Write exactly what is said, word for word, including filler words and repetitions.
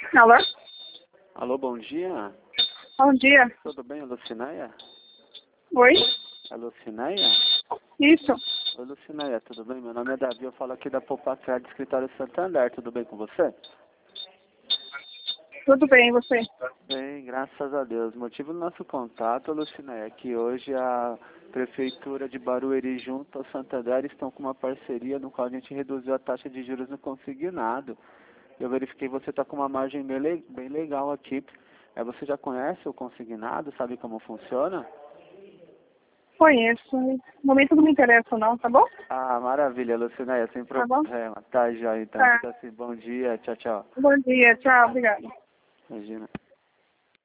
Alô? Alô, bom dia. Bom dia. Tudo bem, Lucinéia? Oi? É Lucinéia? Isso. Oi, Lucinéia, tudo bem? Meu nome é Davi, eu falo aqui da Popacred, escritório Santander. Tudo bem com você? Tudo bem, e você? Bem, graças a Deus. O motivo do nosso contato, Lucinéia, é que hoje a Prefeitura de Barueri junto ao Santander estão com uma parceria no qual a gente reduziu a taxa de juros no consignado. Eu verifiquei que você está com uma margem bem, le bem legal aqui. É, você já conhece o consignado? Sabe como funciona? Conheço. No momento não me interessa não, tá bom? Ah, maravilha, Lucinéia, sem Tá bom? problema. Tá, já, então. Tá. Fica assim, bom dia, tchau, tchau. Bom dia, tchau, obrigada. Imagina.